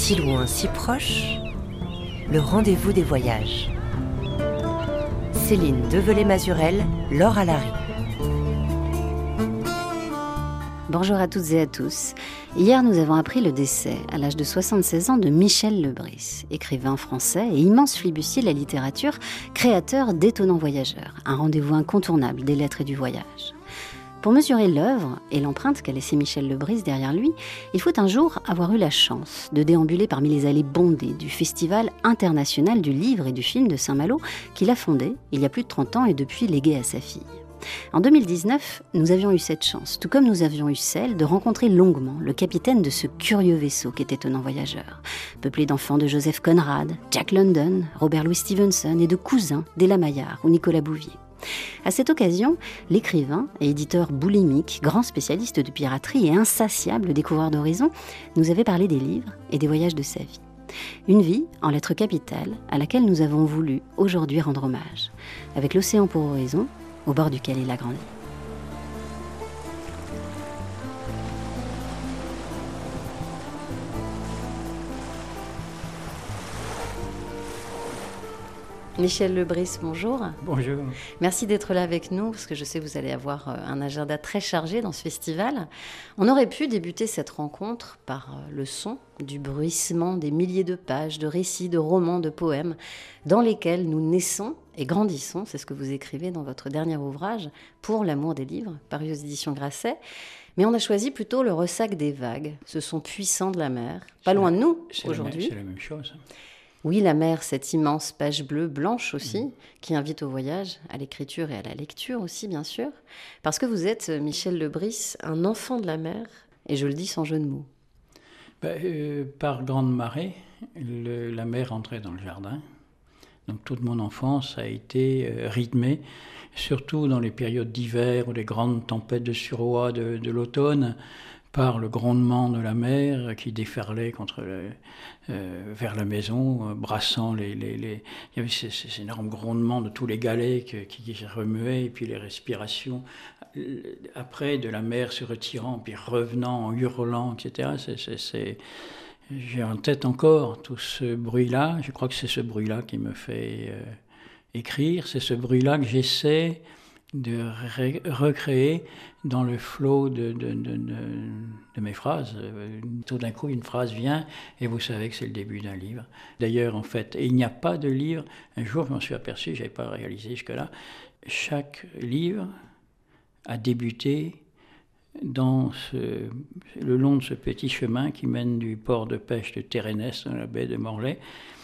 Si loin, si proche, le rendez-vous des voyages. Céline Develay-Mazurel, Laure Alary. Bonjour à toutes et à tous. Hier, nous avons appris le décès, à l'âge de 76 ans, de Michel Lebris, écrivain français et immense flibustier de la littérature, créateur d'Étonnants Voyageurs, un rendez-vous incontournable des lettres et du voyage. Pour mesurer l'œuvre et l'empreinte qu'a laissé Michel Lebris derrière lui, il faut un jour avoir eu la chance de déambuler parmi les allées bondées du Festival international du livre et du film de Saint-Malo, qu'il a fondé il y a plus de 30 ans et depuis légué à sa fille. En 2019, nous avions eu cette chance, tout comme nous avions eu celle de rencontrer longuement le capitaine de ce curieux vaisseau qu'est Étonnants Voyageurs, peuplé d'enfants de Joseph Conrad, Jack London, Robert Louis Stevenson et de cousins d'Ella Maillard ou Nicolas Bouvier. À cette occasion, l'écrivain et éditeur boulimique, grand spécialiste de piraterie et insatiable découvreur d'horizons, nous avait parlé des livres et des voyages de sa vie. Une vie en lettres capitales à laquelle nous avons voulu aujourd'hui rendre hommage, avec l'océan pour horizon, au bord duquel il a grandi. Michel Lebris, bonjour. Bonjour. Merci d'être là avec nous, parce que je sais que vous allez avoir un agenda très chargé dans ce festival. On aurait pu débuter cette rencontre par le son du bruissement des milliers de pages, de récits, de romans, de poèmes, dans lesquels nous naissons et grandissons, c'est ce que vous écrivez dans votre dernier ouvrage, Pour l'amour des livres, paru aux éditions Grasset. Mais on a choisi plutôt le ressac des vagues, ce son puissant de la mer, pas loin de nous aujourd'hui. C'est la même chose. Oui, la mer, cette immense page bleue, blanche aussi, qui invite au voyage, à l'écriture et à la lecture aussi, bien sûr. Parce que vous êtes, Michel Lebris, un enfant de la mer, et je le dis sans jeu de mots. Par grande marée, la mer entrait dans le jardin. Donc toute mon enfance a été rythmée, surtout dans les périodes d'hiver ou les grandes tempêtes de suroît de l'automne, par le grondement de la mer qui déferlait vers la maison, brassant il y avait ces énormes grondements de tous les galets qui remuaient, et puis les respirations après de la mer se retirant, puis revenant en hurlant, etc. J'ai en tête encore tout ce bruit-là. Je crois que c'est ce bruit-là qui me fait écrire. C'est ce bruit-là que j'essaie de recréer dans le flot de mes phrases. Tout d'un coup, une phrase vient et vous savez que c'est le début d'un livre. D'ailleurs, en fait, il n'y a pas de livre. Un jour, je m'en suis aperçu, je n'avais pas réalisé jusque-là. Chaque livre a débuté le long de ce petit chemin qui mène du port de pêche de Térénès, dans la baie de Morlaix,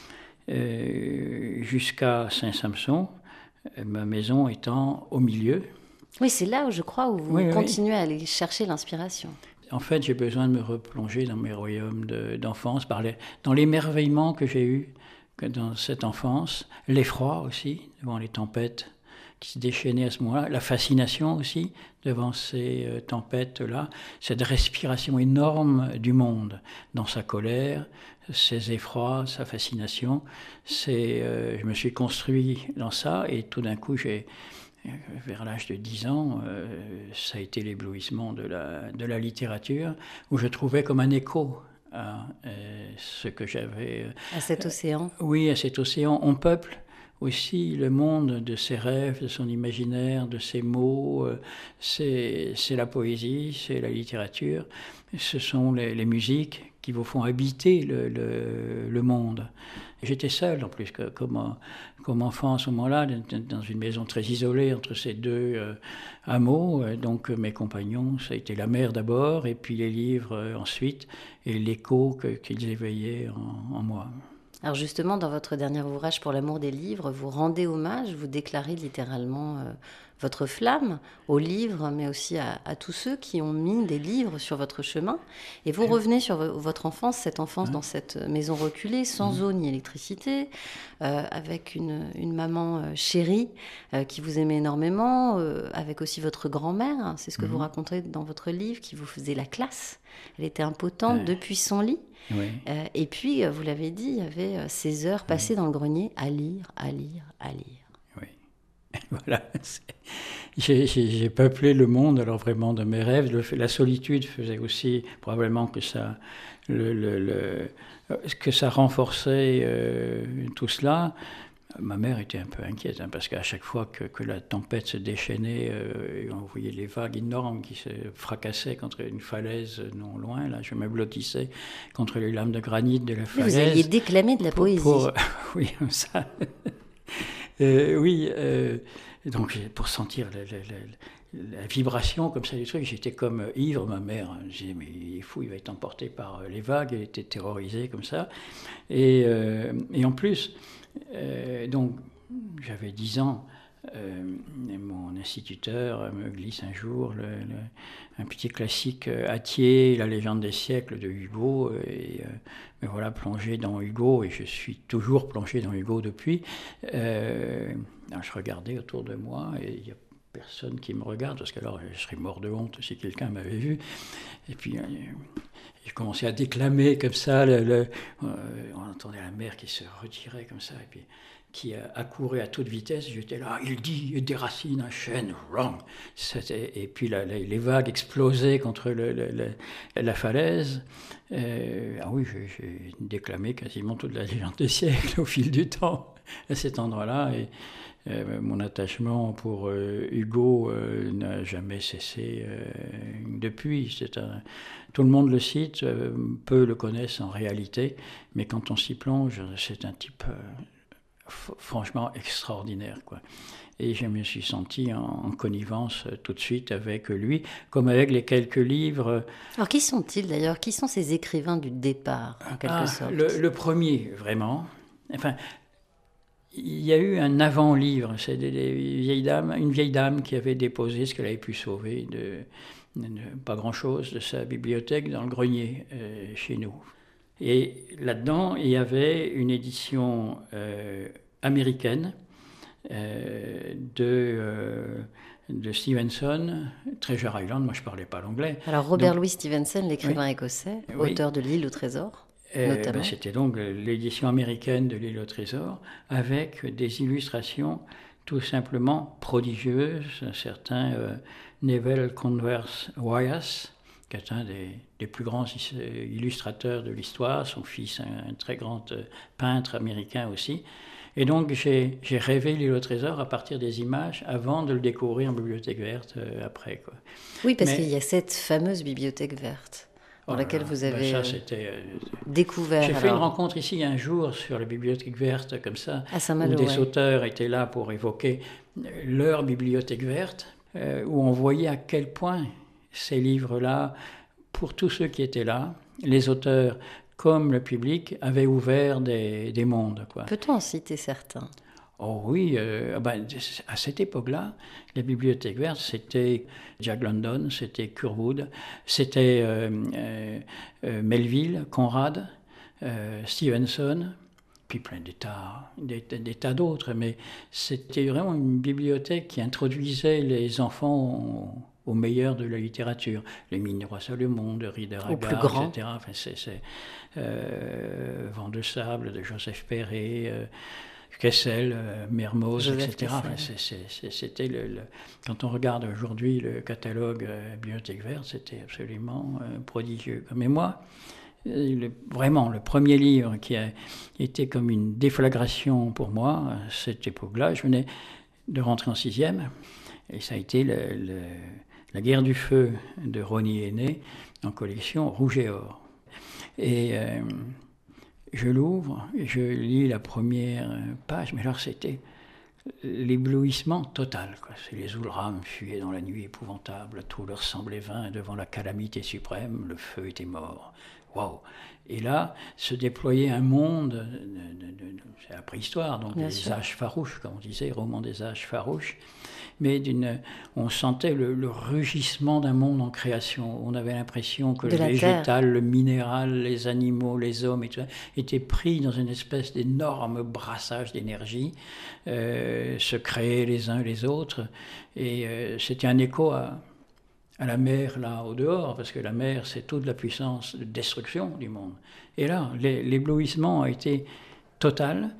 jusqu'à Saint-Sampson, ma maison étant au milieu. Oui, c'est là où je crois où vous continuez à aller chercher l'inspiration. En fait, j'ai besoin de me replonger dans mes royaumes d'enfance, dans l'émerveillement que j'ai eu dans cette enfance, l'effroi aussi, devant les tempêtes qui se déchaînaient à ce moment-là, la fascination aussi devant ces tempêtes-là, cette respiration énorme du monde, dans sa colère, ses effrois, sa fascination. Je me suis construit dans ça, et tout d'un coup, vers l'âge de 10 ans, ça a été l'éblouissement de la littérature, où je trouvais comme un écho à ce que j'avais... À cet océan. Oui, à cet océan. On peuple aussi le monde de ses rêves, de son imaginaire, de ses mots. C'est la poésie, c'est la littérature. Ce sont les musiques qui vous font habiter le monde. J'étais seul, en plus, comme enfant à ce moment-là, dans une maison très isolée entre ces deux hameaux. Donc mes compagnons, ça a été la mer d'abord, et puis les livres ensuite, et l'écho qu'ils éveillaient en moi. Alors justement, dans votre dernier ouvrage Pour l'amour des livres, vous rendez hommage, vous déclarez littéralement votre flamme aux livres, mais aussi à tous ceux qui ont mis des livres sur votre chemin. Et vous revenez sur votre enfance, cette enfance dans cette maison reculée, sans eau ni électricité, avec une maman chérie qui vous aimait énormément, avec aussi votre grand-mère, hein, c'est ce que vous racontez dans votre livre, qui vous faisait la classe. Elle était impotente depuis son lit. Oui. Et puis, vous l'avez dit, il y avait ces heures passées dans le grenier à lire, à lire, à lire. Oui. Voilà. J'ai peuplé le monde, alors vraiment, de mes rêves. La solitude faisait aussi probablement que ça, que ça renforçait tout cela. Ma mère était un peu inquiète, parce qu'à chaque fois que la tempête se déchaînait, on voyait les vagues énormes qui se fracassaient contre une falaise non loin. Là, je me blottissais contre les lames de granit de la falaise. Vous alliez déclamer de la poésie. Oui, comme ça. Oui, donc pour sentir la vibration comme ça du truc, j'étais comme ivre. Ma mère, je disais, mais il est fou, il va être emporté par les vagues. Elle était terrorisée comme ça. Et en plus, donc j'avais 10 ans, mon instituteur me glisse un jour un petit classique Hatier, La légende des siècles de Hugo, et me voilà plongé dans Hugo, et je suis toujours plongé dans Hugo depuis. Alors je regardais autour de moi, et il n'y a personne qui me regarde, parce qu'alors je serais mort de honte si quelqu'un m'avait vu. Et puis j'ai commencé à déclamer comme ça, on entendait la mer qui se retirait comme ça, et puis qui accourait à toute vitesse. J'étais là, il dit, déracine un chêne, wrong. Et puis les vagues explosaient contre la falaise. Ah oui, j'ai déclamé quasiment toute la légende des siècles au fil du temps à cet endroit-là. Et mon attachement pour Hugo n'a jamais cessé depuis. Tout le monde le cite, peu le connaissent en réalité, mais quand on s'y plonge, c'est un type franchement extraordinaire, quoi. Et je me suis senti en connivence tout de suite avec lui, comme avec les quelques livres. Alors qui sont-ils d'ailleurs? Qui sont ces écrivains du départ, en quelque sorte? Le premier, vraiment. Enfin, il y a eu un avant-livre. C'est une vieille dame qui avait déposé ce qu'elle avait pu sauver pas grand-chose de sa bibliothèque dans le grenier chez nous. Et là-dedans, il y avait une édition américaine de Stevenson, Treasure Island. Moi, je ne parlais pas l'anglais. Alors, Robert Louis Stevenson, l'écrivain écossais, auteur de L'île au trésor, notamment. C'était donc l'édition américaine de L'île au trésor, avec des illustrations tout simplement prodigieuses. Un certain Neville Converse Wyas, qui est un des plus grands illustrateurs de l'histoire, son fils, un très grand peintre américain aussi. Et donc j'ai rêvé L'île au trésor à partir des images avant de le découvrir en bibliothèque verte après, quoi. Oui, parce qu'il y a cette fameuse bibliothèque verte dans laquelle vous avez découvert. J'ai fait une rencontre ici un jour sur la bibliothèque verte, comme ça, à Saint-Malo, où des auteurs étaient là pour évoquer leur bibliothèque verte, où on voyait à quel point ces livres-là, pour tous ceux qui étaient là, les auteurs comme le public, avaient ouvert des mondes, quoi. Peut-on en citer certains? Oh oui, à cette époque-là, les bibliothèques vertes, c'était Jack London, c'était Curwood, c'était Melville, Conrad, Stevenson, puis plein des tas d'autres, mais c'était vraiment une bibliothèque qui introduisait les enfants au meilleur de la littérature. Les Mines du Roi Salomon, de Rider-Haggard, etc. Enfin, c'est Vent de sable, de Joseph Perret, Kessel, Mermoz, etc. Enfin, c'était quand on regarde aujourd'hui le catalogue Bibliothèque verte, c'était absolument prodigieux. Mais moi, vraiment, le premier livre qui a été comme une déflagration pour moi, à cette époque-là, je venais de rentrer en 6e, et ça a été La guerre du feu de Rosny Aîné, en collection Rouge et Or. Et je l'ouvre, je lis la première page, mais alors c'était l'éblouissement total, quoi. Les Oulram fuyaient dans la nuit épouvantable, tout leur semblait vain devant la calamité suprême, le feu était mort. Waouh! Et là, se déployait un monde, c'est la préhistoire, donc des âges farouches, comme on disait, roman des âges farouches, mais on sentait le rugissement d'un monde en création. On avait l'impression que le végétal, le minéral, les animaux, les hommes, et tout ça, étaient pris dans une espèce d'énorme brassage d'énergie, se créaient les uns les autres, et c'était un écho à la mer, là, au dehors, parce que la mer, c'est toute la puissance de destruction du monde. Et là, l'éblouissement a été total,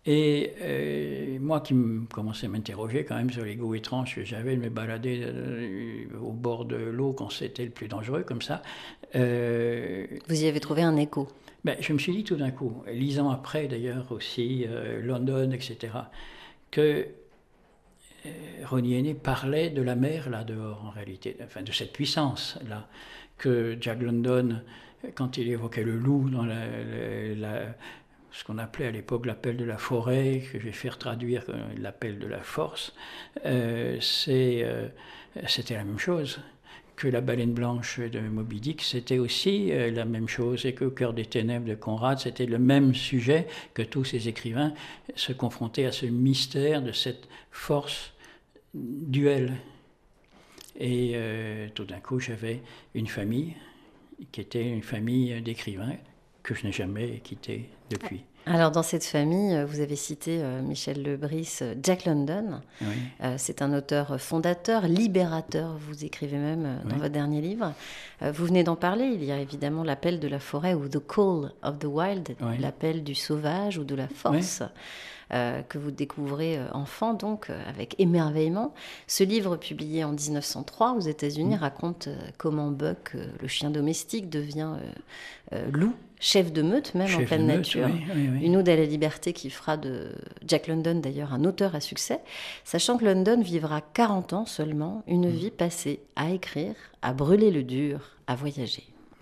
Et moi qui commençais à m'interroger quand même sur les goûts étranges que j'avais de me balader au bord de l'eau quand c'était le plus dangereux, comme ça. Vous y avez trouvé un écho? Je me suis dit tout d'un coup, lisant après d'ailleurs aussi London, etc., que Ronnie Heney parlait de la mer là dehors en réalité, enfin de cette puissance là, que Jack London, quand il évoquait le loup dans ce qu'on appelait à l'époque l'appel de la forêt, que je vais faire traduire comme l'appel de la force, c'était la même chose. Que la baleine blanche de Moby Dick, c'était aussi la même chose, et qu'au cœur des ténèbres de Conrad, c'était le même sujet, que tous ces écrivains se confrontaient à ce mystère de cette force duel. Et tout d'un coup, j'avais une famille qui était une famille d'écrivains que je n'ai jamais quittée depuis. Alors, dans cette famille, vous avez cité Michel Lebris, Jack London. Oui. C'est un auteur fondateur, libérateur, vous écrivez même dans votre dernier livre. Vous venez d'en parler, il y a évidemment l'appel de la forêt ou The Call of the Wild, l'appel du sauvage ou de la force. Que vous découvrez enfant, donc, avec émerveillement. Ce livre, publié en 1903 aux États-Unis, raconte comment Buck, le chien domestique, devient loup, chef de meute, même en pleine nature. Oui. Une ode à la liberté qui fera de Jack London, d'ailleurs, un auteur à succès, sachant que London vivra 40 ans seulement, une vie passée à écrire, à brûler le dur, à voyager.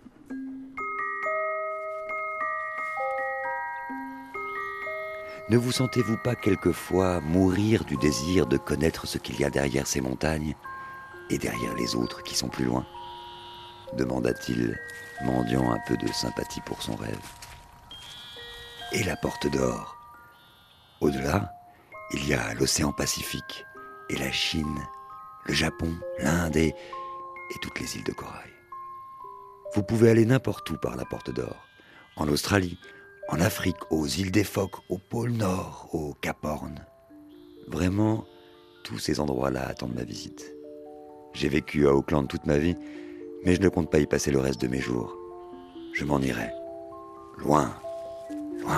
Ne vous sentez-vous pas quelquefois mourir du désir de connaître ce qu'il y a derrière ces montagnes et derrière les autres qui sont plus loin ? Demanda-t-il, mendiant un peu de sympathie pour son rêve. Et la porte d'or. Au-delà, il y a l'océan Pacifique et la Chine, le Japon, l'Inde et toutes les îles de corail. Vous pouvez aller n'importe où par la porte d'or, en Australie, en Afrique, aux îles des Phoques, au pôle Nord, au Cap Horn. Vraiment, tous ces endroits-là attendent ma visite. J'ai vécu à Auckland toute ma vie, mais je ne compte pas y passer le reste de mes jours. Je m'en irai. Loin, loin.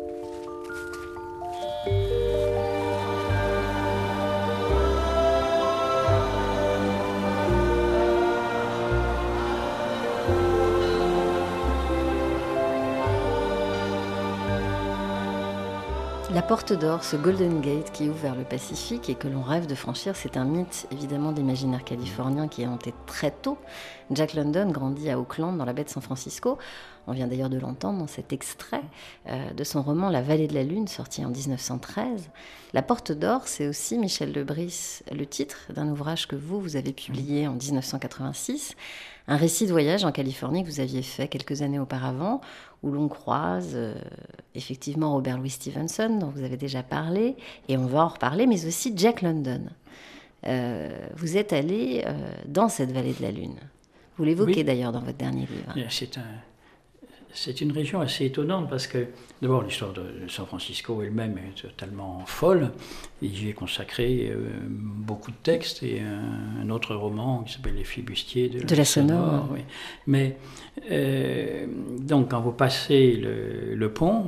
La porte d'or, ce Golden Gate qui ouvre vers le Pacifique et que l'on rêve de franchir, c'est un mythe évidemment d'imaginaire californien qui est hanté très tôt. Jack London grandit à Auckland, dans la baie de San Francisco. On vient d'ailleurs de l'entendre dans cet extrait de son roman La Vallée de la Lune, sorti en 1913. La porte d'or, c'est aussi, Michel Lebris, le titre d'un ouvrage que vous avez publié en 1986. Un récit de voyage en Californie que vous aviez fait quelques années auparavant, où l'on croise effectivement Robert Louis Stevenson, dont vous avez déjà parlé, et on va en reparler, mais aussi Jack London. Vous êtes allé dans cette vallée de la Lune. Vous l'évoquez d'ailleurs dans votre dernier livre. C'est une région assez étonnante parce que, d'abord, l'histoire de San Francisco elle-même est totalement folle. Et j'y ai consacré beaucoup de textes et un autre roman qui s'appelle Les Flibustiers de la Sonore. Oui. Mais, donc, quand vous passez le pont,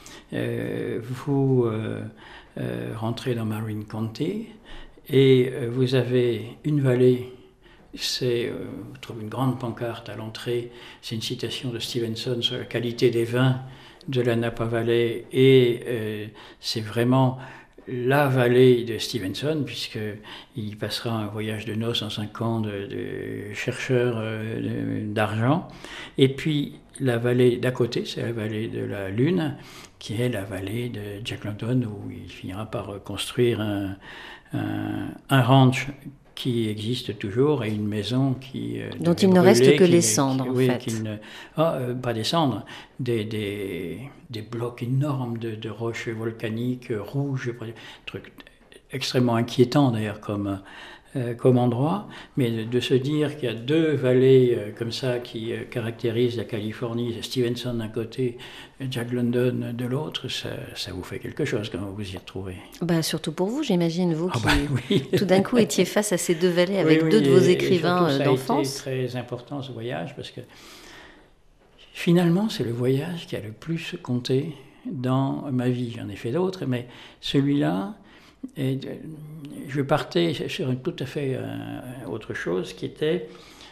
vous rentrez dans Marin County et vous avez une vallée. Vous trouvez une grande pancarte à l'entrée, c'est une citation de Stevenson sur la qualité des vins de la Napa Valley, et c'est vraiment la vallée de Stevenson, puisqu'il passera un voyage de noces en 5 ans de chercheur d'argent. Et puis la vallée d'à côté, c'est la vallée de la Lune, qui est la vallée de Jack London, où il finira par construire un ranch qui existe toujours, et une maison dont il ne reste que les cendres, en fait. Pas des cendres, des blocs énormes de roches volcaniques rouges, truc extrêmement inquiétant d'ailleurs comme endroit, mais de se dire qu'il y a 2 vallées comme ça qui caractérisent la Californie, Stevenson d'un côté, Jack London de l'autre, ça vous fait quelque chose quand vous vous y retrouvez. Surtout pour vous, j'imagine, vous qui tout d'un coup étiez face à ces 2 vallées avec 2 de vos écrivains d'enfance. Ça a été très important ce voyage, parce que finalement c'est le voyage qui a le plus compté dans ma vie. J'en ai fait d'autres, mais celui-là, je partais sur une tout à fait autre chose qui était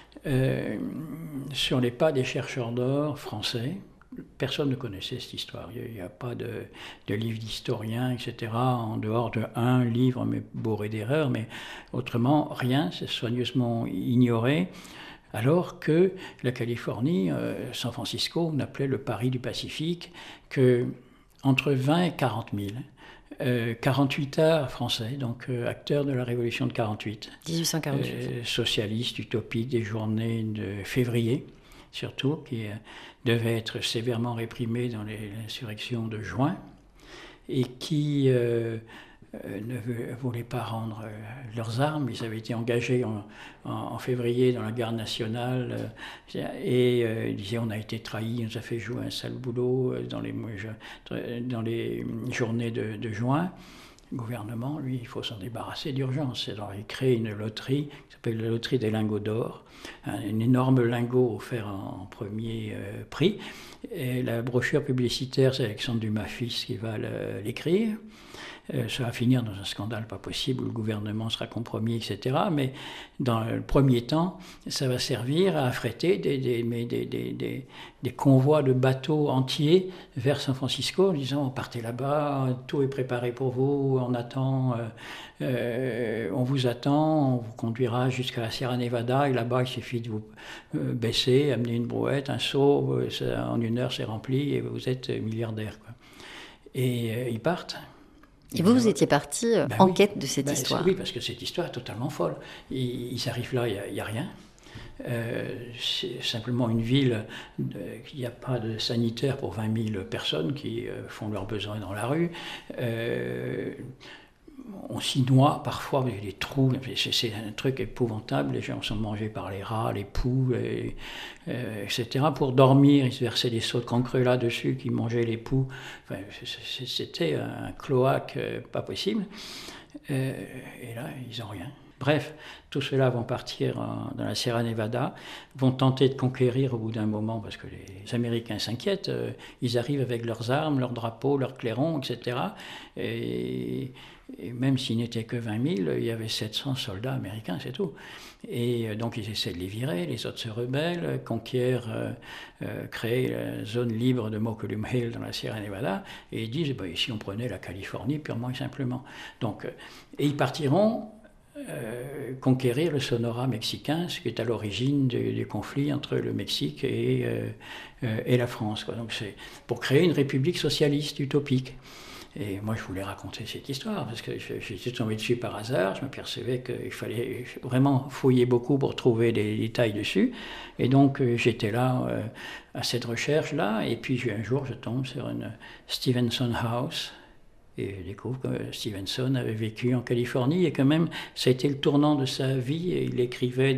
sur les pas des chercheurs d'or français. Personne ne connaissait cette histoire. Il n'y a pas de livre d'historien, etc., en dehors d'un livre, mais bourré d'erreurs, mais autrement, rien, c'est soigneusement ignoré. Alors que la Californie, San Francisco, on appelait le Paris du Pacifique, que entre 20 et 40 000, 48 arts français, donc acteurs de la Révolution de 48. 1848. Socialistes, utopiques, des journées de février, surtout, qui devaient être sévèrement réprimés dans l'insurrection de juin, et qui ne voulaient pas rendre leurs armes. Ils avaient été engagés en février dans la garde nationale et ils disaient on a été trahis, on nous a fait jouer un sale boulot dans les journées de juin. Le gouvernement, lui, il faut s'en débarrasser d'urgence. Alors il crée une loterie qui s'appelle la loterie des lingots d'or, un énorme lingot offert en premier prix. Et la brochure publicitaire, c'est Alexandre Dumas fils qui va l'écrire. Ça va finir dans un scandale pas possible où le gouvernement sera compromis, etc. Mais dans le premier temps, ça va servir à affréter des convois de bateaux entiers vers San Francisco en disant partez là-bas, tout est préparé pour vous, on attend, on vous attend, on vous conduira jusqu'à la Sierra Nevada et là-bas il suffit de vous baisser, amener une brouette, un seau, en 1 heure c'est rempli et vous êtes milliardaire, quoi. Et ils partent. Et vous étiez parti en quête de cette histoire. Oui, parce que cette histoire est totalement folle. Ils arrivent là, il n'y a rien. C'est simplement une ville, il n'y a pas de sanitaire pour 20 000 personnes qui font leurs besoins dans la rue. On s'y noie parfois, il y a des trous, c'est un truc épouvantable, les gens sont mangés par les rats, les poux, etc. Pour dormir, ils se versaient des seaux de cancre là-dessus qui mangeaient les poux. Enfin, c'était un cloaque pas possible. Et là, ils n'ont rien. Bref, tous ceux-là vont partir dans la Sierra Nevada, vont tenter de conquérir au bout d'un moment, parce que les Américains s'inquiètent, ils arrivent avec leurs armes, leurs drapeaux, leurs clairons, etc. Et même s'ils n'étaient que 20 000, il y avait 700 soldats américains, c'est tout. Et donc ils essaient de les virer, les autres se rebellent, conquièrent, créent la zone libre de Mokelumne Hill dans la Sierra Nevada, et ils disent, ici on prenait la Californie purement et simplement. Donc, et ils partiront conquérir le Sonora mexicain, ce qui est à l'origine du conflit entre le Mexique et la France, quoi. Donc c'est pour créer une république socialiste utopique. Et moi, je voulais raconter cette histoire, parce que j'étais tombé dessus par hasard, je m'apercevais qu'il fallait vraiment fouiller beaucoup pour trouver des détails dessus. Et donc, j'étais là, à cette recherche-là, et puis un jour, je tombe sur une Stevenson House, et je découvre que Stevenson avait vécu en Californie, et quand même, ça a été le tournant de sa vie, et il écrivait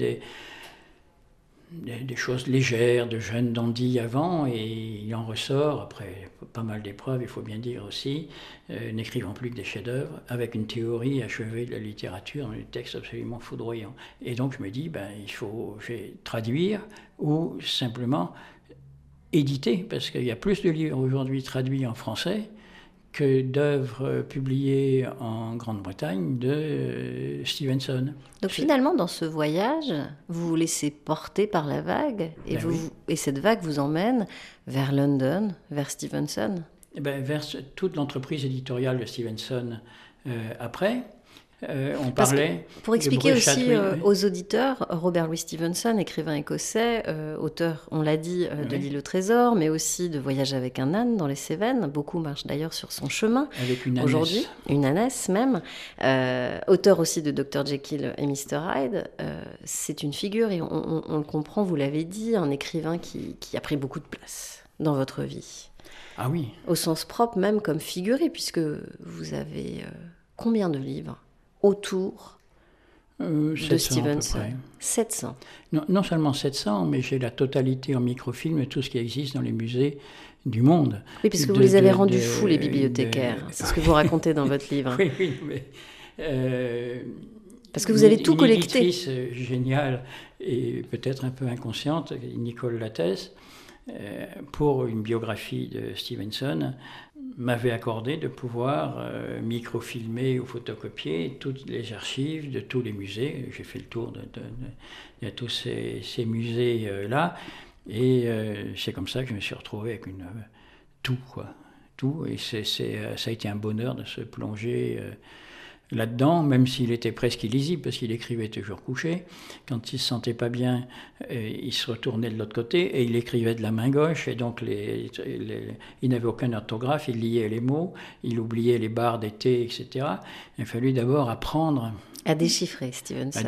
des choses légères, de jeunes dandy avant, et il en ressort, après pas mal d'épreuves, il faut bien dire aussi, n'écrivant plus que des chefs-d'œuvre, avec une théorie achevée de la littérature, des textes absolument foudroyants. Et donc je me dis, je vais traduire ou simplement éditer, parce qu'il y a plus de livres aujourd'hui traduits en français que d'œuvres publiées en Grande-Bretagne de Stevenson. Donc finalement, dans ce voyage, vous vous laissez porter par la vague, et cette vague vous emmène vers London, vers Stevenson. Vers toute l'entreprise éditoriale de Stevenson après. On parlait pour expliquer aussi aux auditeurs, Robert Louis Stevenson, écrivain écossais, auteur, on l'a dit, de L'île au trésor, mais aussi de Voyage avec un âne dans les Cévennes. Beaucoup marchent d'ailleurs sur son chemin. Avec une ânesse. Aujourd'hui, une ânesse même. Auteur aussi de Dr Jekyll et Mr Hyde. C'est une figure, et on le comprend, vous l'avez dit, un écrivain qui a pris beaucoup de place dans votre vie. Ah oui. Au sens propre même comme figuré, puisque vous avez combien de livres autour de Stevenson? 700. Non seulement 700, mais j'ai la totalité en microfilm de tout ce qui existe dans les musées du monde. Oui, parce que vous les avez rendus fous, les bibliothécaires. C'est ce que vous racontez dans votre livre. Oui, mais... parce que vous avez tout collecté. Une éditrice géniale et peut-être un peu inconsciente, Nicole Lattès, pour une biographie de Stevenson, m'avait accordé de pouvoir microfilmer ou photocopier toutes les archives de tous les musées. J'ai fait le tour de tous ces musées-là. Et c'est comme ça que je me suis retrouvé avec tout, quoi. Tout. Et ça a été un bonheur de se plonger là-dedans, même s'il était presque illisible, parce qu'il écrivait toujours couché. Quand il ne se sentait pas bien, il se retournait de l'autre côté et il écrivait de la main gauche. Et donc, il n'avait aucun orthographe, il liait les mots, il oubliait les barres des T, etc. Il a fallu d'abord apprendre à déchiffrer Stevenson.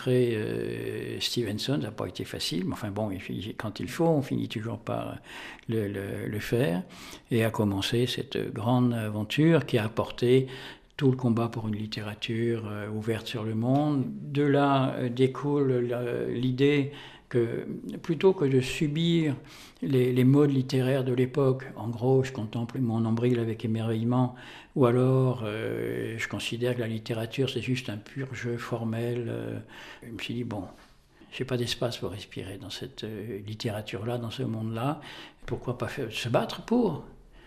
Stevenson, ça n'a pas été facile, mais enfin bon, quand il faut, on finit toujours par le faire. Et a commencé cette grande aventure qui a apporté tout le combat pour une littérature ouverte sur le monde. De là découle l'idée que plutôt que de subir les modes littéraires de l'époque, en gros, je contemple mon nombril avec émerveillement, ou alors je considère que la littérature c'est juste un pur jeu formel. Je me suis dit, bon, j'ai pas d'espace pour respirer dans cette littérature-là, dans ce monde-là, pourquoi pas se battre pour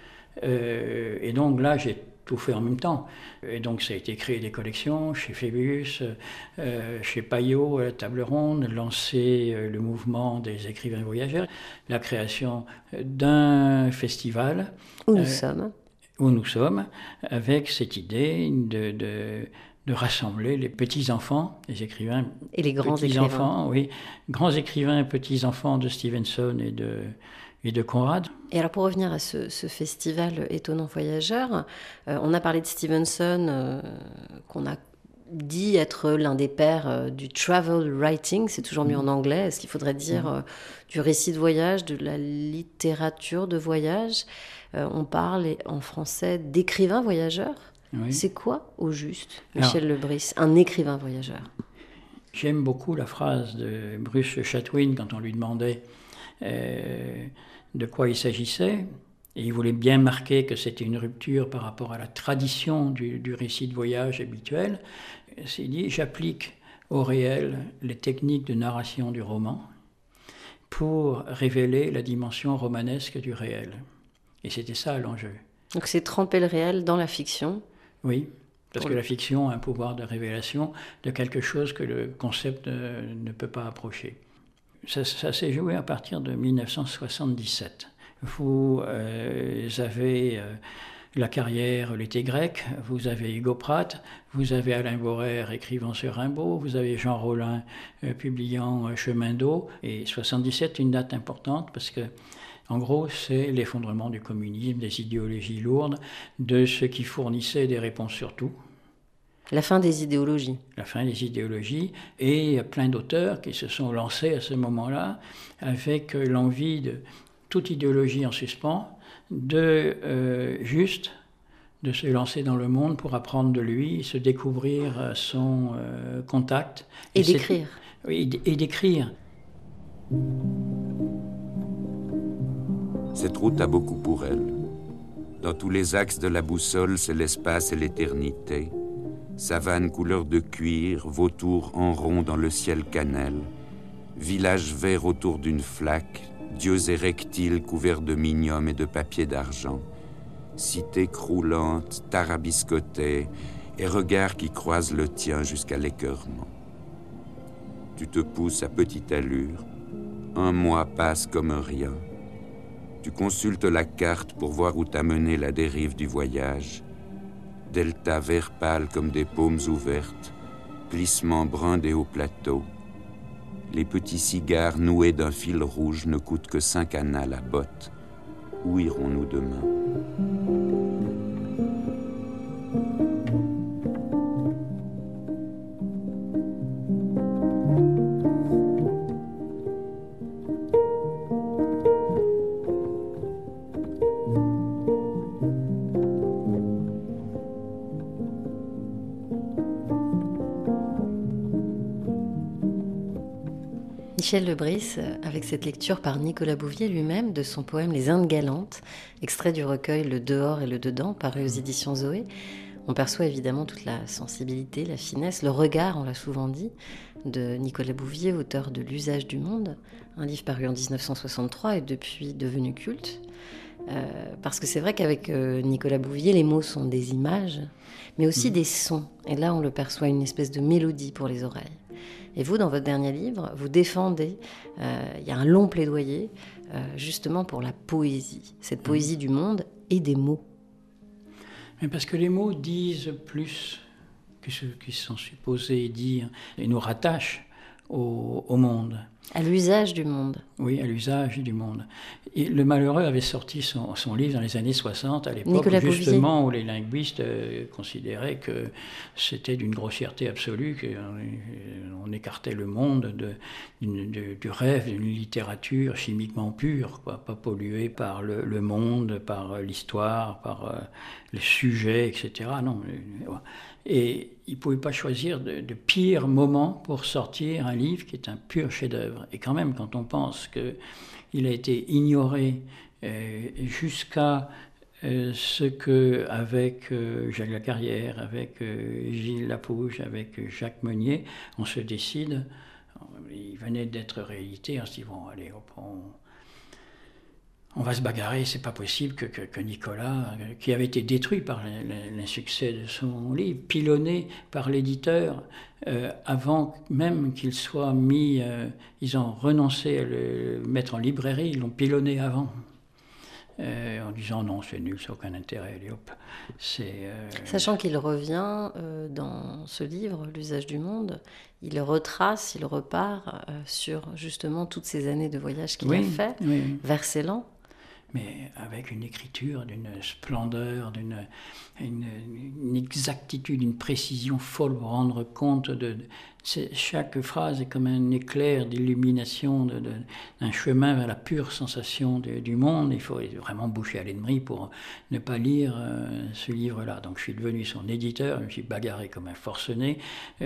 et donc là, j'ai tout fait en même temps. Et donc ça a été créé des collections chez Phébus, chez Payot, à la Table Ronde, lancer le mouvement des écrivains voyageurs, la création d'un festival. Où nous sommes, avec cette idée de rassembler les petits-enfants, les écrivains. Et les grands petits-enfants, oui. Grands écrivains, petits-enfants de Stevenson et de Conrad. Et alors pour revenir à ce festival Étonnant Voyageur, on a parlé de Stevenson, qu'on a dit être l'un des pères du travel writing, c'est toujours mieux en anglais, est-ce qu'il faudrait dire du récit de voyage, de la littérature de voyage. On parle en français d'écrivain voyageur. Oui. C'est quoi au juste, Michel Lebris, un écrivain voyageur? J'aime beaucoup la phrase de Bruce Chatwin quand on lui demandait de quoi il s'agissait, et il voulait bien marquer que c'était une rupture par rapport à la tradition du récit de voyage habituel. Il dit, j'applique au réel les techniques de narration du roman pour révéler la dimension romanesque du réel. Et c'était ça l'enjeu. Donc c'est tremper le réel dans la fiction. Oui, parce que la fiction a un pouvoir de révélation de quelque chose que le concept ne peut pas approcher. Ça s'est joué à partir de 1977. Vous avez la carrière L'été grec, vous avez Hugo Pratt, vous avez Alain Borer écrivant sur Rimbaud, vous avez Jean Rollin publiant Chemin d'eau. Et 77 est une date importante parce que, en gros, c'est l'effondrement du communisme, des idéologies lourdes, de ce qui fournissait des réponses sur tout. La fin des idéologies. La fin des idéologies, et plein d'auteurs qui se sont lancés à ce moment-là avec l'envie de toute idéologie en suspens, de se lancer dans le monde pour apprendre de lui, se découvrir son contact. Et d'écrire. Oui, et d'écrire. Cette route a beaucoup pour elle. Dans tous les axes de la boussole, c'est l'espace et l'éternité. Savane couleur de cuir, vautour en rond dans le ciel cannelle, village vert autour d'une flaque, dieux érectiles couverts de minium et de papier d'argent, cité croulante, tarabiscotée, et regards qui croisent le tien jusqu'à l'écœurement. Tu te pousses à petite allure, un mois passe comme rien. Tu consultes la carte pour voir où t'a mené la dérive du voyage. Delta vert pâle comme des paumes ouvertes, plissement brun des hauts plateaux. Les petits cigares noués d'un fil rouge ne coûtent que 5 annas la botte. Où irons-nous demain ? Michel Lebris, avec cette lecture par Nicolas Bouvier lui-même de son poème Les Indes galantes, extrait du recueil Le dehors et le dedans, paru aux éditions Zoé, on perçoit évidemment toute la sensibilité, la finesse, le regard, on l'a souvent dit, de Nicolas Bouvier, auteur de L'usage du monde, un livre paru en 1963 et depuis devenu culte. Parce que c'est vrai qu'avec Nicolas Bouvier, les mots sont des images, mais aussi des sons. Et là, on le perçoit une espèce de mélodie pour les oreilles. Et vous, dans votre dernier livre, vous défendez, il y a un long plaidoyer, justement pour la poésie, cette poésie du monde et des mots. Mais parce que les mots disent plus que ce qu'ils sont supposés dire et nous rattachent au monde. À l'usage du monde. Oui, à l'usage du monde. Et le Malheureux avait sorti son livre dans les années 60, à l'époque justement où les linguistes considéraient que c'était d'une grossièreté absolue, qu'on écartait le monde du rêve d'une littérature chimiquement pure, quoi, pas polluée par le monde, par l'histoire, par les sujets, etc. Non, et il ne pouvait pas choisir de pire moment pour sortir un livre qui est un pur chef-d'œuvre. Et quand même, quand on pense qu'il a été ignoré jusqu'à ce qu'avec Jacques Lacarrière, avec Gilles Lapouge, avec Jacques Meunier, on se décide, il venait d'être réédité, on se dit, bon, allez, hop, on va se bagarrer, c'est pas possible que Nicolas, qui avait été détruit par l'insuccès de son livre, pilonné par l'éditeur, avant même qu'il soit mis, ils ont renoncé à le mettre en librairie, ils l'ont pilonné avant, en disant non, c'est nul, ça n'a aucun intérêt, allez hop. Sachant qu'il revient dans ce livre, L'usage du monde, il retrace, il repart sur justement toutes ces années de voyage qu'il a fait vers Ceylan. Mais avec une écriture d'une splendeur, une exactitude, une précision folle pour rendre compte chaque phrase est comme un éclair d'illumination d'un chemin vers la pure sensation du monde. Il faut vraiment boucher à l'ennemi pour ne pas lire ce livre-là. Donc je suis devenu son éditeur, je me suis bagarré comme un forcené.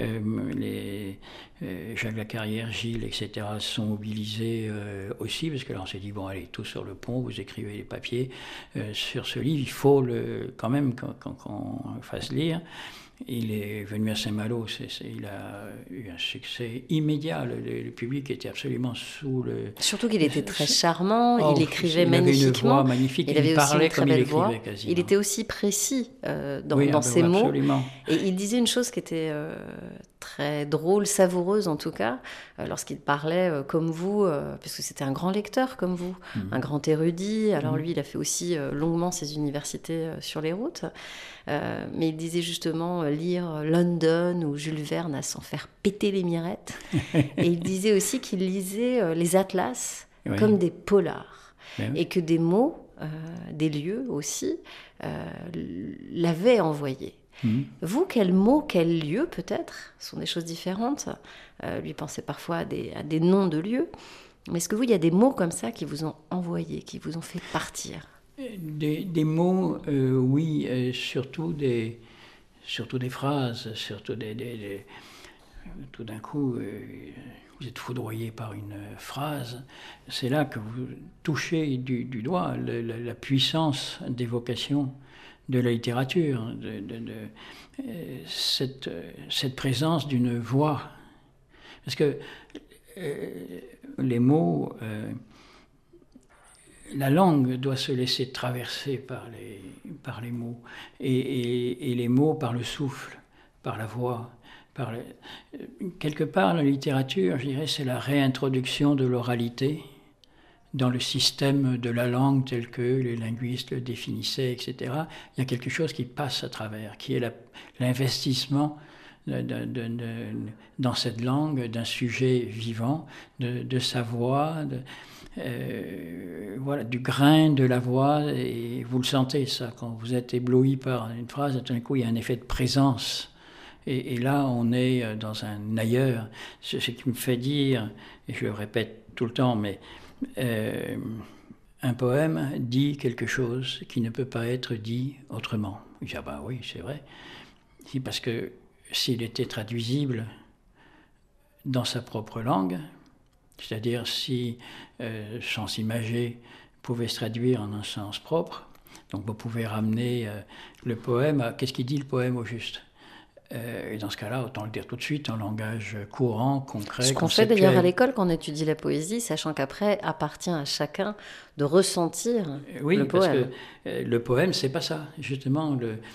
Jacques Lacarrière, Gilles, etc. sont mobilisés aussi, parce que là on s'est dit, bon allez, tous sur le pont, vous écrivez les papiers sur ce livre, il faut quand même qu'on fasse lire. Il est venu à Saint-Malo, il a eu un succès immédiat, le public était absolument sous le... Surtout qu'il était très charmant, il écrivait magnifiquement. Il avait une voix magnifique, il parlait comme il écrivait quasiment. Il était aussi précis dans ses mots. Absolument. Et il disait une chose qui était très drôle, savoureuse en tout cas, lorsqu'il parlait comme vous, parce que c'était un grand lecteur comme vous, un grand érudit. Alors lui, il a fait aussi longuement ses universités sur les routes. Mais il disait justement lire London ou Jules Verne à s'en faire péter les mirettes. Et il disait aussi qu'il lisait les atlas comme des polars. Et que des mots, des lieux aussi, l'avaient envoyé. Vous, quels mots, quels lieux peut-être, sont des choses différentes. Lui pensait parfois à des noms de lieux. Mais est-ce que vous, il y a des mots comme ça qui vous ont envoyé, qui vous ont fait partir ? Des mots, oui, surtout des phrases, surtout tout d'un coup, vous êtes foudroyé par une phrase. C'est là que vous touchez du doigt la puissance d'évocation de la littérature, cette présence d'une voix. Parce que les mots... la langue doit se laisser traverser par les mots, et les mots par le souffle, par la voix. Quelque part, la littérature, je dirais, c'est la réintroduction de l'oralité dans le système de la langue tel que les linguistes le définissaient, etc. Il y a quelque chose qui passe à travers, qui est l'investissement dans cette langue d'un sujet vivant, de sa voix, voilà, du grain de la voix, et vous le sentez ça, quand vous êtes ébloui par une phrase, tout d'un coup il y a un effet de présence, et là on est dans un ailleurs. Ce qui me fait dire, et je le répète tout le temps, mais un poème dit quelque chose qui ne peut pas être dit autrement. Je dis, ah ben oui, c'est vrai, parce que s'il était traduisible dans sa propre langue, c'est-à-dire si sens imagé pouvait se traduire en un sens propre, donc vous pouvez ramener le poème à... Qu'est-ce qu'il dit le poème au juste ? Et dans ce cas-là, autant le dire tout de suite en langage courant, concret, Ce qu'on fait d'ailleurs à l'école quand on étudie la poésie, sachant qu'après, appartient à chacun de ressentir le poème. Oui, parce que le poème, c'est pas ça. Justement,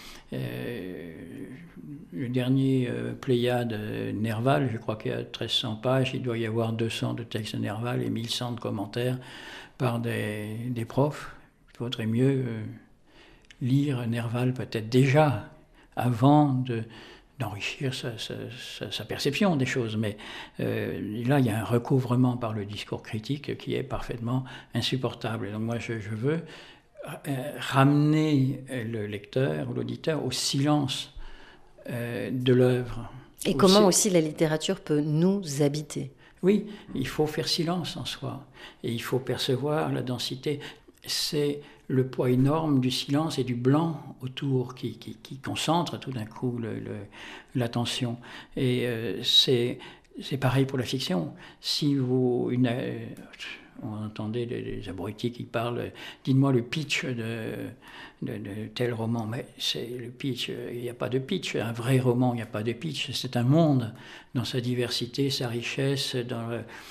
le dernier Pléiade Nerval, je crois qu'il y a 1300 pages, il doit y avoir 200 de textes de Nerval et 1100 de commentaires par des profs. Il faudrait mieux lire Nerval peut-être déjà avant d'enrichir sa perception des choses. Mais là, il y a un recouvrement par le discours critique qui est parfaitement insupportable. Et donc moi, je veux ramener le lecteur ou l'auditeur au silence de l'œuvre. Et comment aussi la littérature peut nous habiter. Oui, il faut faire silence en soi. Et il faut percevoir la densité. C'est le poids énorme du silence et du blanc autour qui concentre tout d'un coup l'attention. Et c'est pareil pour la fiction. Si vous... on entendait des abrutis qui parlent, dites-moi le pitch de tel roman, mais c'est le pitch, il n'y a pas de pitch, un vrai roman, il n'y a pas de pitch, c'est un monde dans sa diversité, sa richesse, dans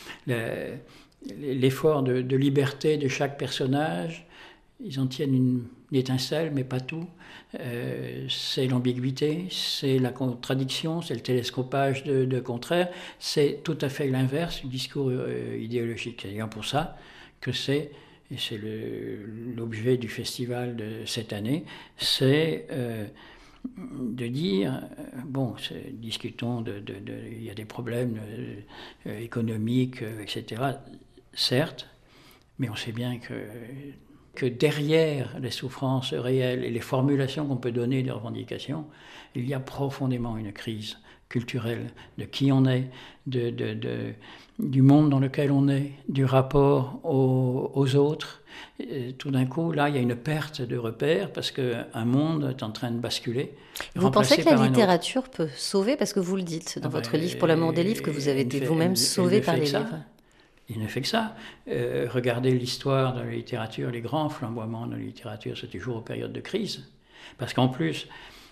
l'effort de liberté de chaque personnage. Ils en tiennent une étincelle, mais pas tout. C'est l'ambiguïté, c'est la contradiction, c'est le télescopage de contraires. C'est tout à fait l'inverse du discours idéologique. C'est d'ailleurs pour ça que c'est l'objet du festival de cette année, c'est de dire, bon, discutons il y a des problèmes économiques, etc., certes, mais on sait bien que derrière les souffrances réelles et les formulations qu'on peut donner des revendications, il y a profondément une crise culturelle de qui on est, du monde dans lequel on est, du rapport aux autres. Et tout d'un coup, là, il y a une perte de repères parce qu'un monde est en train de basculer. Vous pensez que la littérature peut sauver, parce que vous le dites dans votre livre Pour l'amour des livres, que vous avez été vous-même sauvé par les livres. Il ne fait que ça. Regardez l'histoire de la littérature, les grands flamboiements de la littérature, c'est toujours aux périodes de crise. Parce qu'en plus,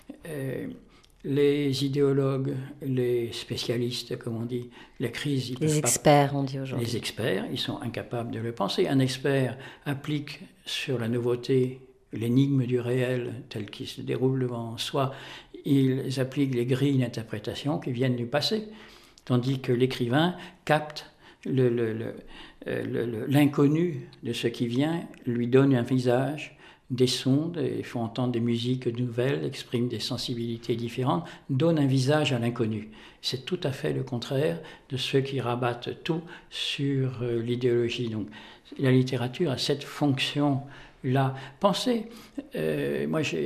les idéologues, les spécialistes, comme on dit, la crise... Les experts, on dit aujourd'hui. Les experts, ils sont incapables de le penser. Un expert applique sur la nouveauté l'énigme du réel tel qu'il se déroule devant soi. Ils appliquent les grilles d'interprétation qui viennent du passé. Tandis que l'écrivain capte l'inconnu de ce qui vient, lui donne un visage, des sons, il faut entendre des musiques nouvelles, exprime des sensibilités différentes, donne un visage à l'inconnu. C'est tout à fait le contraire de ceux qui rabattent tout sur l'idéologie. Donc la littérature a cette fonction-là. Pensez, moi j'ai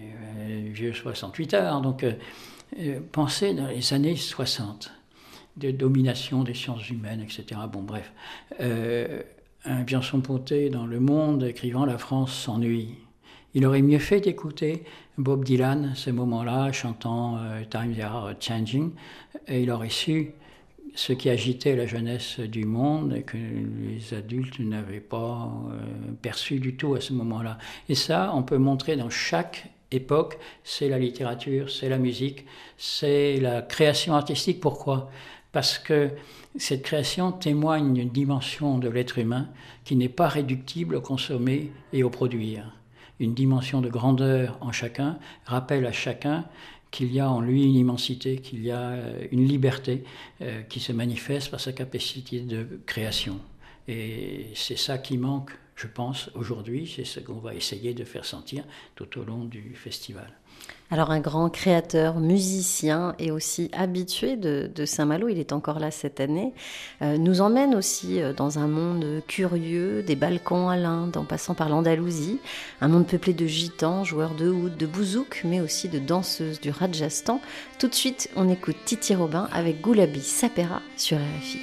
68 ans, donc pensez dans les années 60. De domination des sciences humaines, etc. Bon, bref. Un Bianchon-Ponty dans Le Monde écrivant « La France s'ennuie ». Il aurait mieux fait d'écouter Bob Dylan, ce moment-là, chantant « Times are changing », et il aurait su ce qui agitait la jeunesse du monde et que les adultes n'avaient pas perçu du tout à ce moment-là. Et ça, on peut montrer dans chaque époque, c'est la littérature, c'est la musique, c'est la création artistique. Pourquoi ? Parce que cette création témoigne d'une dimension de l'être humain qui n'est pas réductible au consommer et au produire. Une dimension de grandeur en chacun rappelle à chacun qu'il y a en lui une immensité, qu'il y a une liberté qui se manifeste par sa capacité de création. Et c'est ça qui manque, je pense, aujourd'hui. C'est ce qu'on va essayer de faire sentir tout au long du festival. Alors un grand créateur, musicien et aussi habitué de Saint-Malo, il est encore là cette année, nous emmène aussi dans un monde curieux, des Balkans à l'Inde, en passant par l'Andalousie, un monde peuplé de gitans, joueurs de oud, de bouzouk, mais aussi de danseuses du Rajasthan. Tout de suite, on écoute Titi Robin avec Goulabi Sapera sur RFI.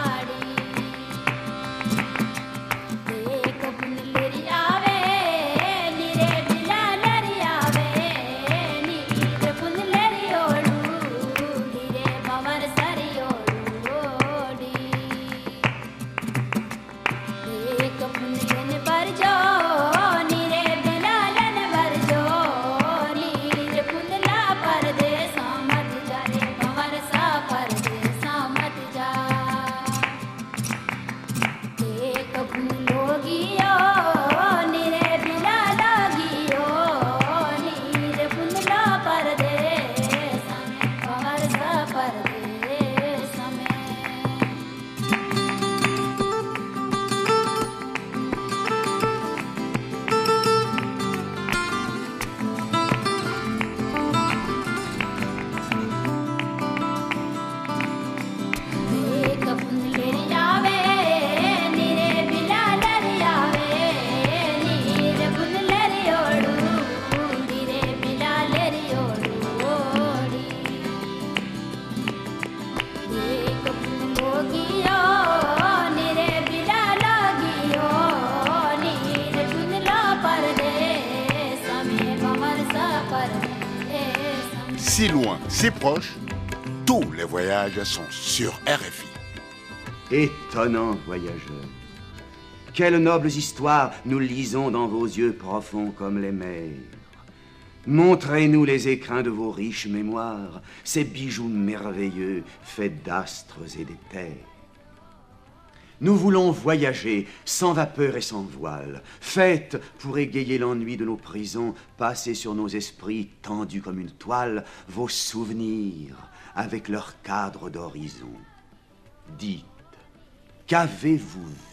आवे si proche, tous les voyages sont sur RFI. Étonnants voyageurs, quelles nobles histoires nous lisons dans vos yeux profonds comme les mers. Montrez-nous les écrins de vos riches mémoires, ces bijoux merveilleux faits d'astres et d'éthers. Nous voulons voyager sans vapeur et sans voile, faites pour égayer l'ennui de nos prisons, passer sur nos esprits tendus comme une toile, vos souvenirs avec leur cadre d'horizon. Dites, qu'avez-vous vu ?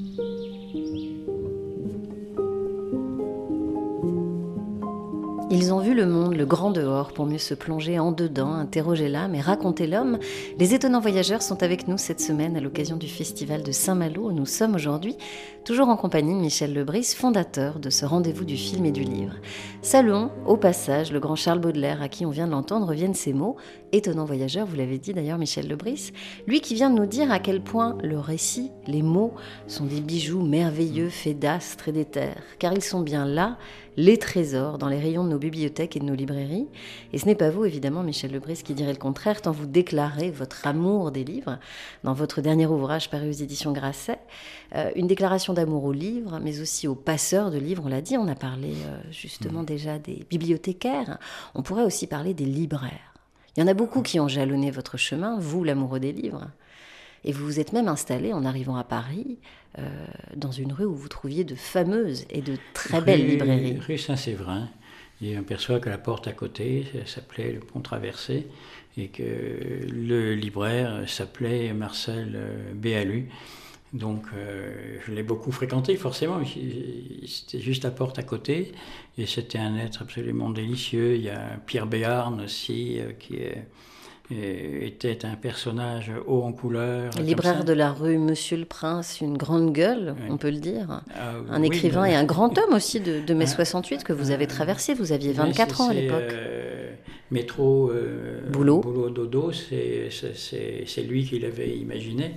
Ils ont vu le monde, le grand dehors, pour mieux se plonger en dedans, interroger l'âme et raconter l'homme. Les étonnants voyageurs sont avec nous cette semaine à l'occasion du festival de Saint-Malo où nous sommes aujourd'hui, toujours en compagnie de Michel Lebris, fondateur de ce rendez-vous du film et du livre. Saluons au passage le grand Charles Baudelaire, à qui on vient de l'entendre, reviennent ces mots. Étonnant voyageur, vous l'avez dit d'ailleurs Michel Lebris, lui qui vient de nous dire à quel point le récit, les mots, sont des bijoux merveilleux faits d'astres et d'éthers, car ils sont bien là, les trésors dans les rayons de nos bibliothèques et de nos librairies. Et ce n'est pas vous, évidemment, Michel Lebris, qui dirait le contraire, tant vous déclarez votre amour des livres dans votre dernier ouvrage paru aux éditions Grasset. Une déclaration d'amour aux livres, mais aussi aux passeurs de livres, on l'a dit, on a parlé justement déjà des bibliothécaires, on pourrait aussi parler des libraires. Il y en a beaucoup qui ont jalonné votre chemin, vous, l'amoureux des livres. Et vous vous êtes même installé en arrivant à Paris, dans une rue où vous trouviez de fameuses et de très belles librairies. Rue Saint-Séverin. Et on perçoit que la porte à côté s'appelait le Pont Traversé et que le libraire s'appelait Marcel Béalu. Donc je l'ai beaucoup fréquenté, forcément. C'était juste la porte à côté et c'était un être absolument délicieux. Il y a Pierre Béarn aussi qui était un personnage haut en couleur. Libraire de la rue Monsieur le Prince, une grande gueule, oui. On peut le dire. Un écrivain et un grand homme aussi de mai 68 que vous avez traversé. Vous aviez 24 ans à l'époque. Métro Boulot Dodo, c'est lui qui l'avait imaginé.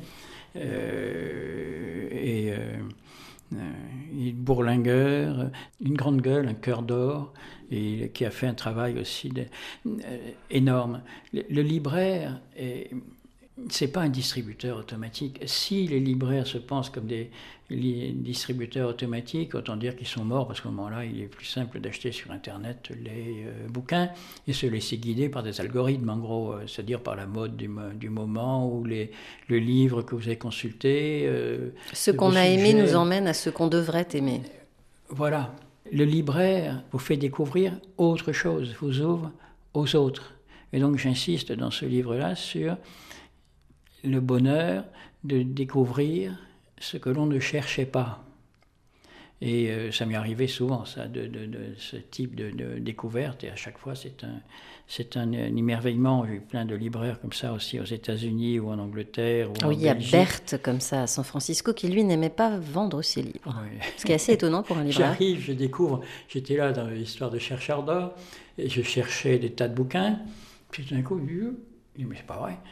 Bourlingueur, une grande gueule, un cœur d'or, et qui a fait un travail aussi énorme. Le libraire, c'est pas un distributeur automatique. Si les libraires se pensent comme des distributeurs automatiques, autant dire qu'ils sont morts, parce qu'à ce moment-là, il est plus simple d'acheter sur Internet les bouquins et se laisser guider par des algorithmes, en gros, c'est-à-dire par la mode du moment ou le livre que vous avez consulté. Ce qu'on a aimé nous emmène à ce qu'on devrait aimer. Voilà. Le libraire vous fait découvrir autre chose, vous ouvre aux autres. Et donc j'insiste dans ce livre-là sur le bonheur de découvrir ce que l'on ne cherchait pas. Et ça m'est arrivé souvent, ça, de ce type de découverte, et à chaque fois c'est un émerveillement. J'ai eu plein de libraires comme ça aussi aux États-Unis ou en Angleterre. Ou il y a Berthe comme ça à San Francisco qui lui n'aimait pas vendre ses livres. Oui. Ce qui est assez étonnant pour un libraire. J'arrive, je découvre, j'étais là dans l'histoire de chercheurs d'or, et je cherchais des tas de bouquins, puis tout d'un coup, je dis, mais c'est pas vrai.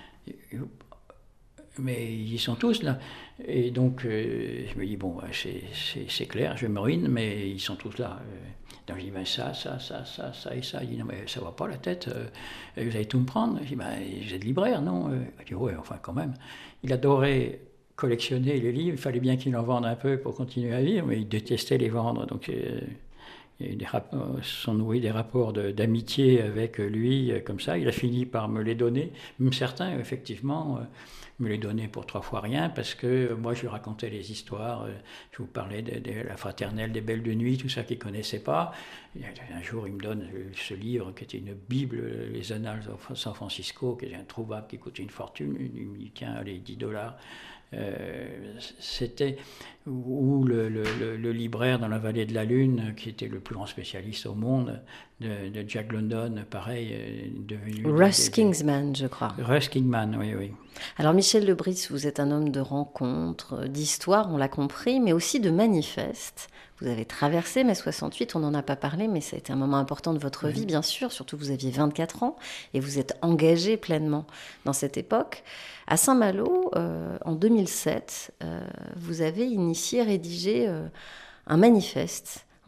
Mais ils sont tous là. Et donc, je me dis, bon, c'est clair, je me ruine, mais ils sont tous là. Donc, je dis, ben, ça et ça. Il dit, non, mais ça va pas la tête, vous allez tout me prendre. Je dis, ben, vous êtes libraire, non? Il dit, ouais, enfin, quand même. Il adorait collectionner les livres, il fallait bien qu'il en vende un peu pour continuer à vivre, mais il détestait les vendre. Donc, il y a sont noués des rapports d'amitié avec lui, comme ça. Il a fini par me les donner. Même certains, effectivement, me les donnaient pour 3 fois rien, parce que moi, je lui racontais les histoires. Je vous parlais de la fraternelle des Belles de Nuit, tout ça qu'il ne connaissait pas. Un jour, il me donne ce livre qui était une Bible, les Annales de San Francisco, qui est introuvable, qui coûte une fortune. Il me dit, tiens, allez, $10. C'était où le libraire dans la vallée de la Lune, qui était le plus grand spécialiste au monde de Jack London, pareil, devenu Russ Kingsman, je crois. Russ Kingsman, oui. Alors Michel Lebris, vous êtes un homme de rencontres, d'histoire, on l'a compris, mais aussi de manifestes. Vous avez traversé mai 68, on n'en a pas parlé, mais ça a été un moment important de votre vie, bien sûr. Surtout, vous aviez 24 ans et vous êtes engagé pleinement dans cette époque. À Saint-Malo, en 2007, vous avez rédigé un manifeste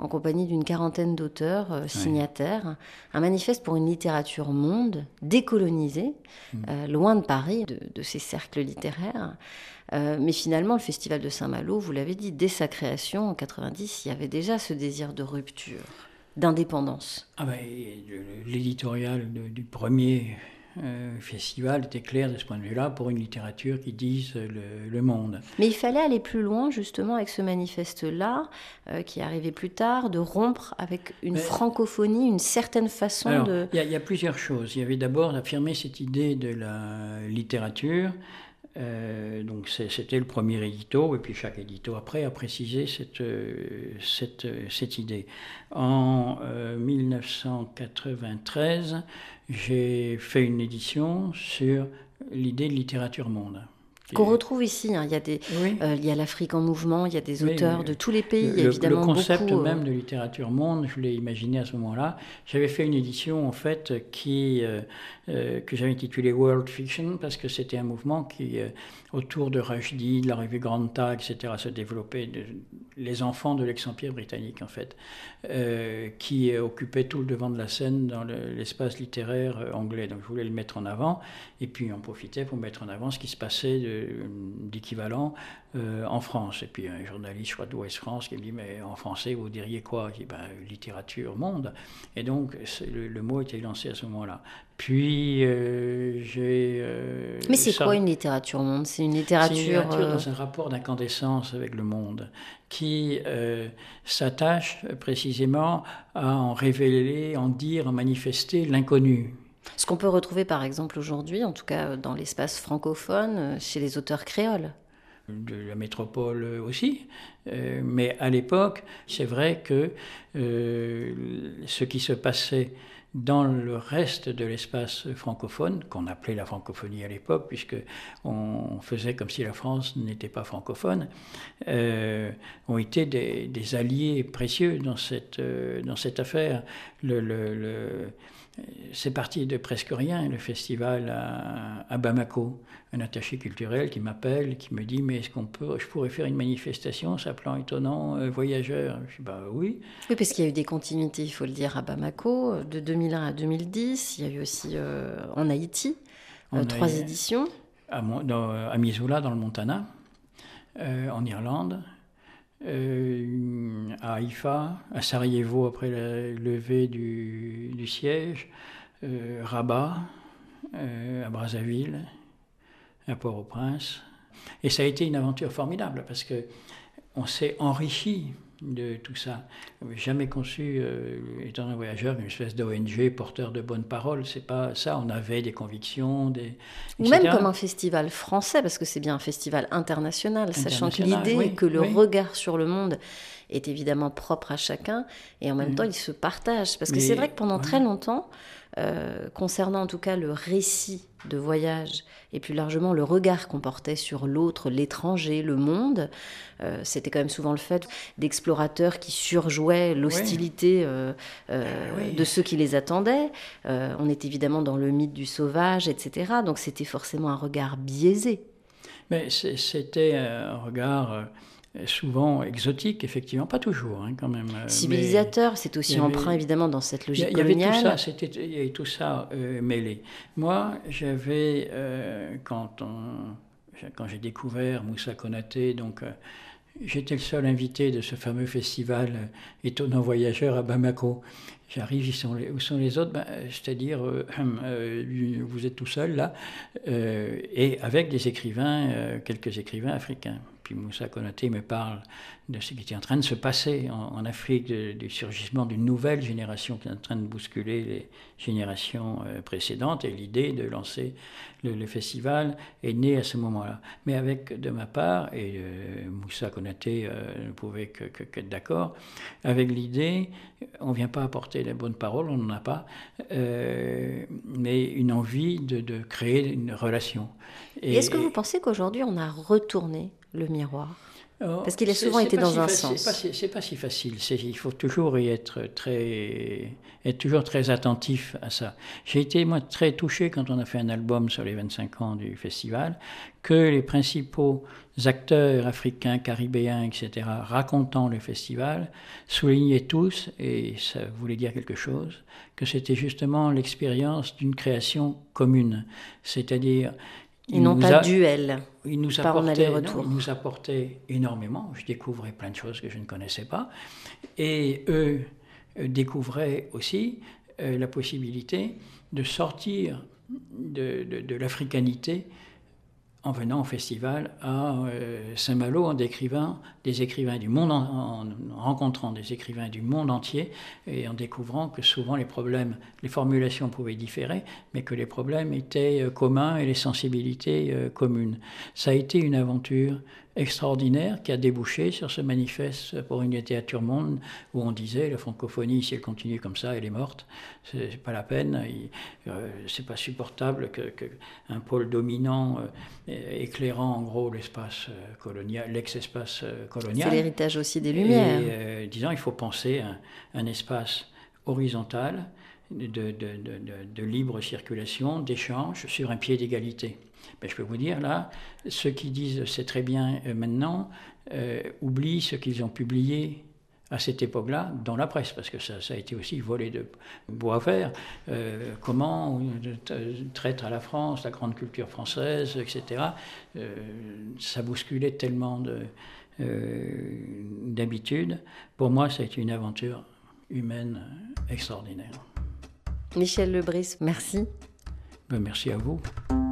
en compagnie d'une quarantaine d'auteurs signataires, un manifeste pour une littérature monde, décolonisée, loin de Paris, de ces cercles littéraires. Mais finalement, le Festival de Saint-Malo, vous l'avez dit, dès sa création en 90, il y avait déjà ce désir de rupture, d'indépendance. L'éditorial du premier festival était clair de ce point de vue-là pour une littérature qui dise le monde. Mais il fallait aller plus loin justement avec ce manifeste-là, qui est arrivé plus tard, de rompre avec une francophonie, une certaine façon de... Il y a plusieurs choses. Il y avait d'abord affirmé cette idée de la littérature. Donc c'était le premier édito, et puis chaque édito après a précisé cette idée. En 1993, j'ai fait une édition sur l'idée de littérature monde. Qu'on retrouve ici, il y a il y a l'Afrique en mouvement, il y a des auteurs de tous les pays, il y a évidemment le concept beaucoup, même de littérature monde, je l'ai imaginé à ce moment-là. J'avais fait une édition en fait que j'avais intitulée World Fiction, parce que c'était un mouvement qui, autour de Rushdie, de la revue Granta, etc., se développait, les enfants de l'ex-empire britannique en fait, qui occupaient tout le devant de la scène dans l'espace littéraire anglais. Donc je voulais le mettre en avant, et puis on profitait pour mettre en avant ce qui se passait d'équivalent en France. Et puis un journaliste, je crois, d'Ouest France, qui me dit « Mais en français, vous diriez quoi ?» Je dis « littérature monde ». Et donc le mot était lancé à ce moment-là. Puis j'ai... Mais c'est quoi une littérature monde ? C'est une littérature dans un rapport d'incandescence avec le monde, qui s'attache précisément à en révéler, en dire, en manifester l'inconnu. Ce qu'on peut retrouver par exemple aujourd'hui, en tout cas dans l'espace francophone, chez les auteurs créoles. De la métropole aussi, mais à l'époque, c'est vrai que ce qui se passait dans le reste de l'espace francophone, qu'on appelait la francophonie à l'époque, puisqu'on faisait comme si la France n'était pas francophone, ont été des alliés précieux dans cette affaire. C'est parti de presque rien, le festival à Bamako. Un attaché culturel qui m'appelle, qui me dit « Mais est-ce je pourrais faire une manifestation s'appelant Étonnant Voyageur ?» Je dis « Oui. » Oui, parce qu'il y a eu des continuités, il faut le dire, à Bamako, de 2001 à 2010. Il y a eu aussi en Haïti, 3 éditions. À Missoula, dans le Montana, en Irlande, à Haïfa, à Sarajevo après la levée du siège, Rabat, à Brazzaville, à Port-au-Prince. Et ça a été une aventure formidable parce qu'on s'est enrichi de tout ça. Je n'avais jamais conçu, étant un voyageur, une espèce d'ONG porteur de bonnes paroles. C'est pas ça. On avait des convictions, etc. Ou même comme un festival français, parce que c'est bien un festival international, sachant que l'idée est que le regard sur le monde est évidemment propre à chacun, et en même temps il se partage. Parce que c'est vrai que pendant très longtemps, concernant en tout cas le récit de voyage et plus largement le regard qu'on portait sur l'autre, l'étranger, le monde, c'était quand même souvent le fait d'explorateurs qui surjouaient l'hostilité de ceux qui les attendaient. On est évidemment dans le mythe du sauvage, etc. Donc c'était forcément un regard biaisé. Mais c'était un regard... souvent exotique, effectivement, pas toujours, quand même. Civilisateur, c'est aussi emprunt, évidemment, dans cette logique coloniale. Il y avait tout ça mêlé. Moi, j'avais, quand j'ai découvert Moussa Konaté, donc j'étais le seul invité de ce fameux festival Étonnant Voyageur à Bamako. J'arrive, où sont les autres ? C'est-à-dire, vous êtes tout seul là, et avec des écrivains, quelques écrivains africains. Puis Moussa Konaté me parle de ce qui était en train de se passer en Afrique, du surgissement d'une nouvelle génération qui est en train de bousculer les générations précédentes. Et l'idée de lancer le festival est née à ce moment-là. Mais avec, de ma part, et Moussa Konaté ne pouvait qu'être d'accord, avec l'idée, on ne vient pas apporter les bonnes paroles, on n'en a pas, mais une envie de créer une relation. Et est-ce que vous pensez qu'aujourd'hui on a retourné le miroir ? Parce qu'il a souvent été dans un sens. C'est pas si facile. Il faut toujours être toujours très attentif à ça. J'ai été, moi, très touché quand on a fait un album sur les 25 ans du festival, que les principaux acteurs africains, caribéens, etc., racontant le festival, soulignaient tous, et ça voulait dire quelque chose, que c'était justement l'expérience d'une création commune. C'est-à-dire... Ils n'ont pas de duel. Il nous apportait énormément. Je découvrais plein de choses que je ne connaissais pas. Et eux découvraient aussi la possibilité de sortir de l'africanité en venant au festival à Saint-Malo, en rencontrant des écrivains du monde entier et en découvrant que souvent les formulations pouvaient différer, mais que les problèmes étaient communs et les sensibilités communes. Ça a été une aventure extraordinaire qui a débouché sur ce manifeste pour une littérature monde où on disait la francophonie, si elle continue comme ça, elle est morte, c'est pas la peine, c'est pas supportable qu'un pôle dominant éclairant en gros l'espace colonial, l'ex-espace colonial. C'est l'héritage aussi des Lumières. Et disons, il faut penser un espace horizontal de libre circulation, d'échange sur un pied d'égalité. Mais je peux vous dire, là, ceux qui disent c'est très bien maintenant, oublient ce qu'ils ont publié à cette époque-là dans la presse, parce que ça a été aussi volé de bois vert. Comment traite à la France, la grande culture française, etc. Ça bousculait tellement d'habitude. Pour moi, ça a été une aventure humaine extraordinaire. Michel Lebris, merci. Merci à vous.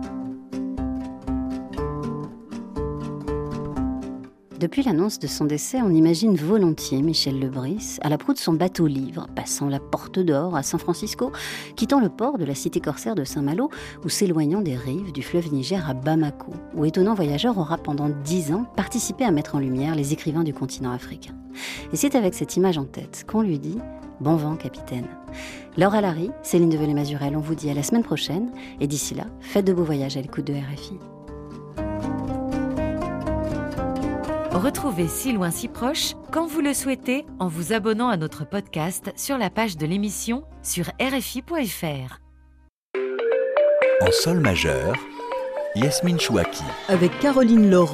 Depuis l'annonce de son décès, on imagine volontiers Michel Lebris à la proue de son bateau-livre, passant la Porte d'Or à San Francisco, quittant le port de la cité corsaire de Saint-Malo ou s'éloignant des rives du fleuve Niger à Bamako, où Étonnant Voyageur aura pendant 10 ans participé à mettre en lumière les écrivains du continent africain. Et c'est avec cette image en tête qu'on lui dit « Bon vent, capitaine ». Laure Alary, Céline Develay-Mazurel, on vous dit à la semaine prochaine, et d'ici là, faites de beaux voyages à l'écoute de RFI. Retrouvez Si loin si proche quand vous le souhaitez en vous abonnant à notre podcast sur la page de l'émission sur rfi.fr. En sol majeur, Yasmine Chouaki. Avec Caroline Laurent.